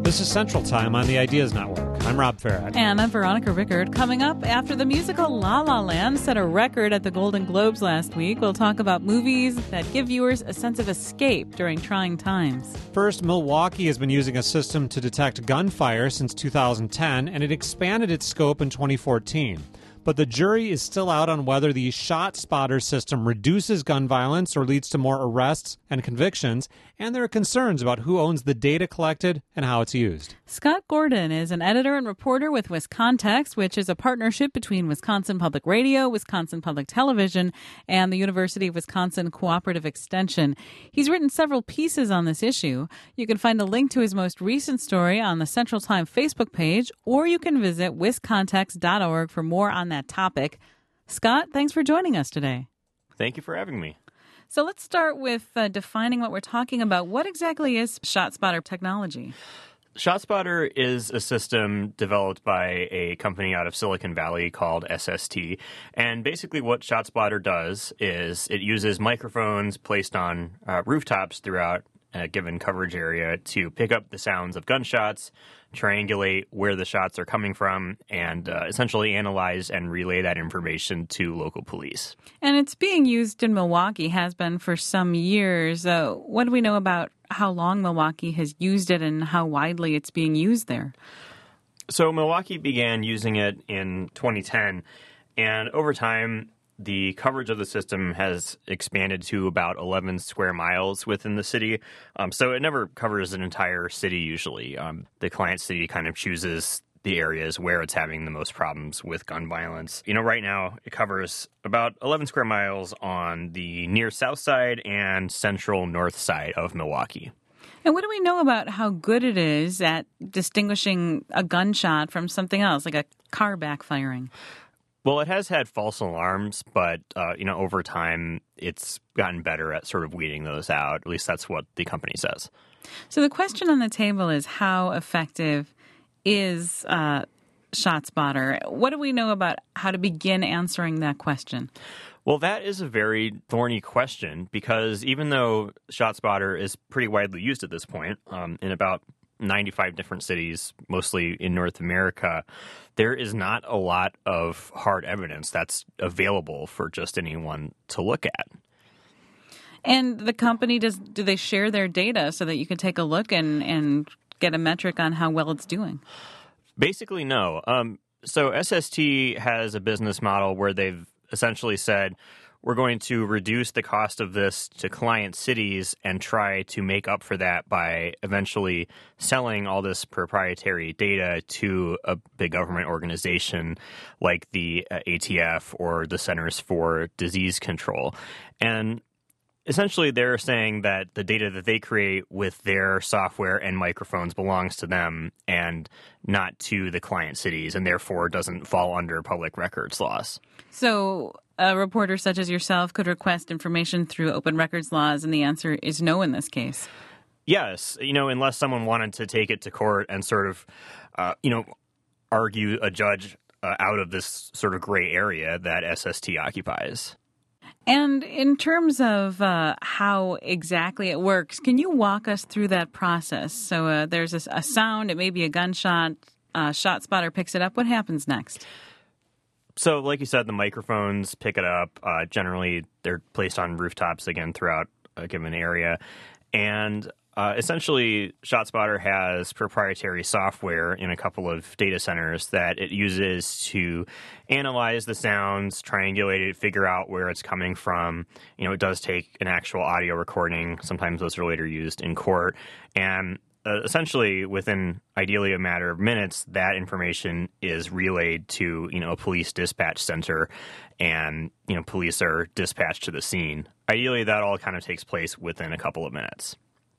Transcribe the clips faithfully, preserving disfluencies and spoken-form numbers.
This is Central Time on the Ideas Network. I'm Rob Farrett. And I'm Veronica Rickard. Coming up, after the musical La La Land set a record at the Golden Globes last week, we'll talk about movies that give viewers a sense of escape during trying times. First, Milwaukee has been using a system to detect gunfire since two thousand ten, and it expanded its scope in twenty fourteen. But the jury is still out on whether the ShotSpotter system reduces gun violence or leads to more arrests and convictions, and there are concerns about who owns the data collected and how it's used. Scott Gordon is an editor and reporter with WisContext, which is a partnership between Wisconsin Public Radio, Wisconsin Public Television, and the University of Wisconsin Cooperative Extension. He's written several pieces on this issue. You can find a link to his most recent story on the Central Time Facebook page, or you can visit wiscontext dot org for more on that topic. Scott, thanks for joining us today. Thank you for having me. So let's start with uh, defining what we're talking about. What exactly is ShotSpotter technology? ShotSpotter is a system developed by a company out of Silicon Valley called S S T. And basically what ShotSpotter does is it uses microphones placed on uh, rooftops throughout a given coverage area to pick up the sounds of gunshots, triangulate where the shots are coming from, and uh, essentially analyze and relay that information to local police. And it's being used in Milwaukee, has been for some years. Uh, what do we know about how long Milwaukee has used it and how widely it's being used there? So Milwaukee began using it in twenty ten, and over time, the coverage of the system has expanded to about eleven square miles within the city. Um, so it never covers an entire city usually. Um, the client city kind of chooses the areas where it's having the most problems with gun violence. You know, right now it covers about eleven square miles on the near south side and central north side of Milwaukee. And what do we know about how good it is at distinguishing a gunshot from something else, like a car backfiring? Well, it has had false alarms, but, uh, you know, over time, it's gotten better at sort of weeding those out. At least that's what the company says. So the question on the table is, how effective is uh, ShotSpotter? What do we know about how to begin answering that question? Well, that is a very thorny question because even though ShotSpotter is pretty widely used at this point, um, in about ninety-five different cities, mostly in North America, there is not a lot of hard evidence that's available for just anyone to look at. And the company, does do they share their data so that you can take a look and, and get a metric on how well it's doing? Basically, no. Um, so S S T has a business model where they've essentially said, we're going to reduce the cost of this to client cities and try to make up for that by eventually selling all this proprietary data to a big government organization like the uh, A T F or the Centers for Disease Control. And essentially, they're saying that the data that they create with their software and microphones belongs to them and not to the client cities, and therefore doesn't fall under public records laws. So a reporter such as yourself could request information through open records laws, and the answer is no in this case. Yes. You know, unless someone wanted to take it to court and sort of, uh, you know, argue a judge uh, out of this sort of gray area that S S T occupies. And in terms of uh, how exactly it works, can you walk us through that process? So uh, there's a, a sound, it may be a gunshot, uh, ShotSpotter picks it up. What happens next? So like you said, the microphones pick it up. Uh, generally, they're placed on rooftops, again, throughout a given area. And uh, essentially, ShotSpotter has proprietary software in a couple of data centers that it uses to analyze the sounds, triangulate it, figure out where it's coming from. You know, it does take an actual audio recording. Sometimes those are later used in court. And uh, essentially, within ideally a matter of minutes, that information is relayed to, you know, a police dispatch center, and, you know, police are dispatched to the scene. Ideally, that all kind of takes place within a couple of minutes.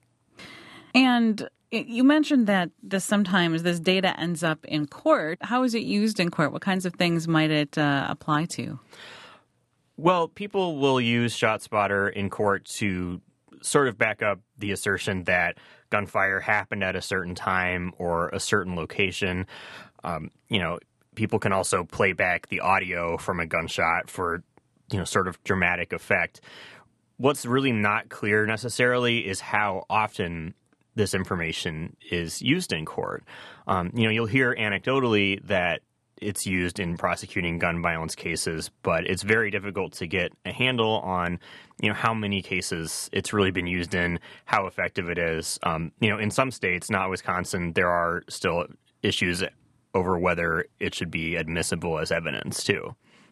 And you mentioned that this sometimes this data ends up in court. How is it used in court? What kinds of things might it uh, apply to? Well, people will use ShotSpotter in court to sort of back up the assertion that gunfire happened at a certain time or a certain location. Um, you know, people can also play back the audio from a gunshot for, you know, sort of dramatic effect. What's really not clear necessarily is how often this information is used in court. Um, you know, you'll hear anecdotally that it's used in prosecuting gun violence cases, but it's very difficult to get a handle on, you know, how many cases it's really been used in, how effective it is. Um, you know, in some states, not Wisconsin, there are still issues over whether it should be admissible as evidence, too.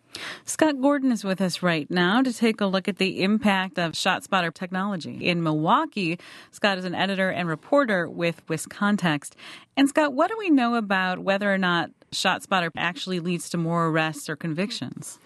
Scott Gordon is with us right now to take a look at the impact of ShotSpotter technology. In Milwaukee, Scott is an editor and reporter with WisContext. And Scott, what do we know about whether or not ShotSpotter actually leads to more arrests or convictions?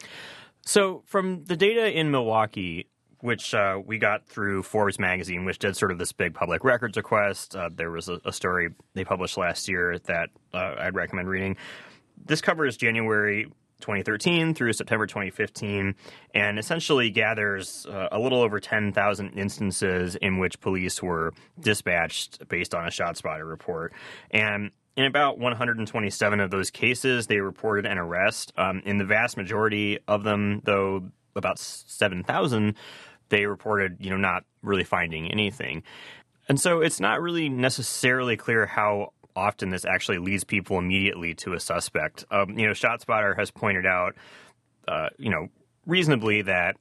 So from the data in Milwaukee, which uh, we got through Forbes magazine, which did sort of this big public records request, uh, there was a, a story they published last year that uh, I'd recommend reading. This covers January twenty thirteen through September twenty fifteen, and essentially gathers uh, a little over ten thousand instances in which police were dispatched based on a ShotSpotter report. And in about one hundred twenty-seven of those cases, they reported an arrest. Um, in the vast majority of them, though, about seven thousand, they reported, you know, not really finding anything. And so it's not really necessarily clear how often this actually leads people immediately to a suspect. Um, you know, ShotSpotter has pointed out, uh, you know, reasonably that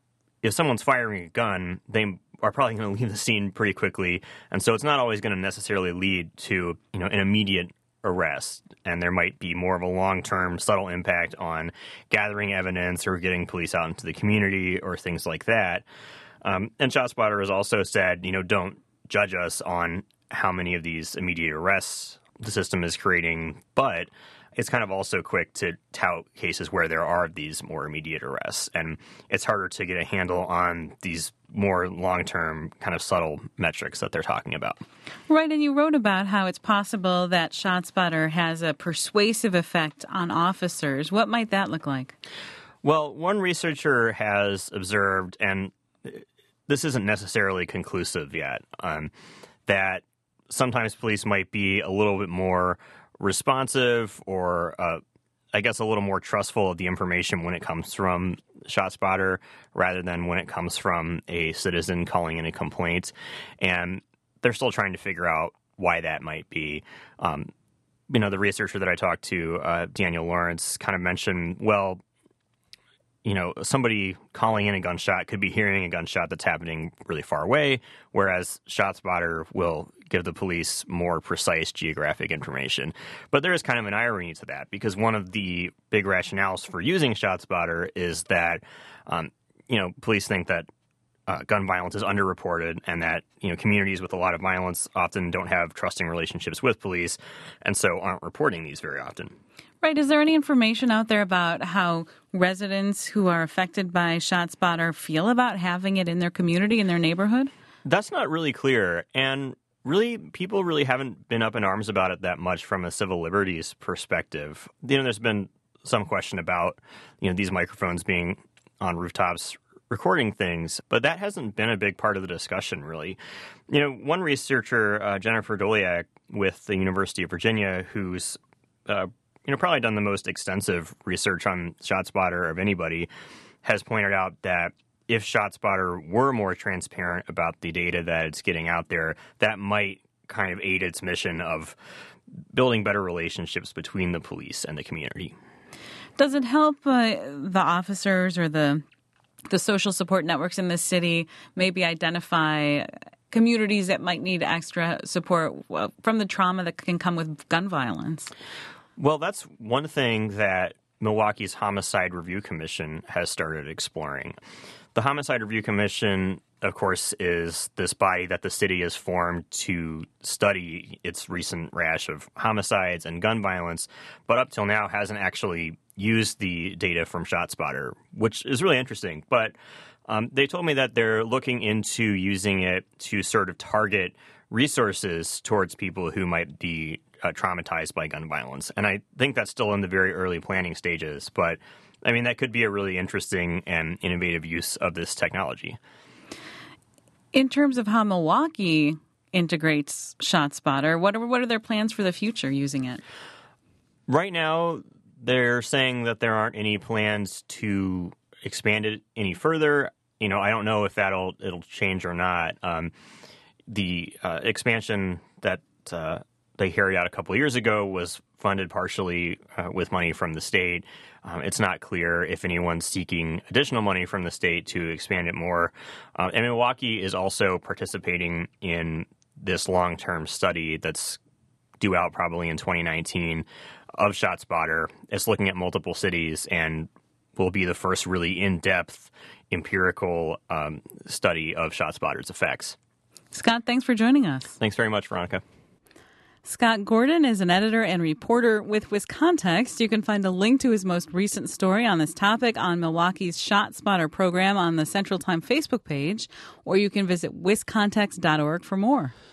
if someone's firing a gun, they are probably going to leave the scene pretty quickly. And so it's not always going to necessarily lead to, you know, an immediate arrest. And there might be more of a long-term subtle impact on gathering evidence or getting police out into the community or things like that. Um, and ShotSpotter has also said, you know, don't judge us on how many of these immediate arrests the system is creating, but it's kind of also quick to tout cases where there are these more immediate arrests, and it's harder to get a handle on these more long-term kind of subtle metrics that they're talking about. Right, and you wrote about how it's possible that ShotSpotter has a persuasive effect on officers. What might that look like? Well, one researcher has observed, and this isn't necessarily conclusive yet, um, that sometimes police might be a little bit more responsive or, uh, I guess, a little more trustful of the information when it comes from ShotSpotter rather than when it comes from a citizen calling in a complaint. And they're still trying to figure out why that might be. Um, you know, the researcher that I talked to, uh, Daniel Lawrence, kind of mentioned, well, you know, somebody calling in a gunshot could be hearing a gunshot that's happening really far away, whereas ShotSpotter will give the police more precise geographic information. But there is kind of an irony to that, because one of the big rationales for using ShotSpotter is that, um, you know, police think that uh, gun violence is underreported and that, you know, communities with a lot of violence often don't have trusting relationships with police and so aren't reporting these very often. Right. Is there any information out there about how residents who are affected by ShotSpotter feel about having it in their community, in their neighborhood? That's not really clear. And really, people really haven't been up in arms about it that much from a civil liberties perspective. You know, there's been some question about, you know, these microphones being on rooftops recording things, but that hasn't been a big part of the discussion, really. You know, one researcher, uh, Jennifer Doliak with the University of Virginia, who's uh, you know, probably done the most extensive research on ShotSpotter of anybody, has pointed out that if ShotSpotter were more transparent about the data that it's getting out there, that might kind of aid its mission of building better relationships between the police and the community. Does it help uh, the officers or the the social support networks in this city maybe identify communities that might need extra support from the trauma that can come with gun violence? Well, that's one thing that Milwaukee's Homicide Review Commission has started exploring. The Homicide Review Commission, of course, is this body that the city has formed to study its recent rash of homicides and gun violence, but up till now hasn't actually used the data from ShotSpotter, which is really interesting. But um, they told me that they're looking into using it to sort of target resources towards people who might be uh, traumatized by gun violence. And I think that's still in the very early planning stages. But, I mean, that could be a really interesting and innovative use of this technology. In terms of how Milwaukee integrates ShotSpotter, what are, what are their plans for the future using it? Right now, they're saying that there aren't any plans to expand it any further. You know, I don't know if that'll it'll change or not. Um, the uh, expansion that uh, they carried out a couple of years ago was funded partially uh, with money from the state. Um, it's not clear if anyone's seeking additional money from the state to expand it more. Uh, and Milwaukee is also participating in this long-term study that's due out probably in twenty nineteen of ShotSpotter. It's looking at multiple cities and will be the first really in-depth empirical um, study of ShotSpotter's effects. Scott, thanks for joining us. Thanks very much, Veronica. Scott Gordon is an editor and reporter with WisContext. You can find a link to his most recent story on this topic on Milwaukee's ShotSpotter program on the Central Time Facebook page, or you can visit wiscontext dot org for more.